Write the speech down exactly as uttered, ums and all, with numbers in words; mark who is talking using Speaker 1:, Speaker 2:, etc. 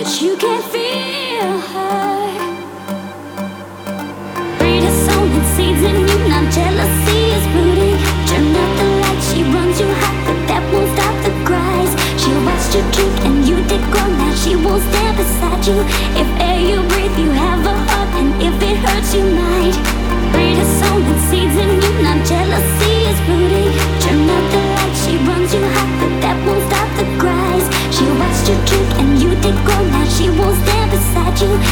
Speaker 1: You can feel her. Read her soul and seeds in you. Now jealousy is rooting. Turn out the light, she runs you hot, but that won't stop the cries. She watched you drink and you did grow. Now she won't stand beside you. If air you breathe, you have a heart, and if it hurts, you might. Read her soul and seeds in you. Now jealousy is rooting. Turn out the light, she runs you hot, but that won't stop the cries. She watched you drink and you did grow. Now she won't stand beside you.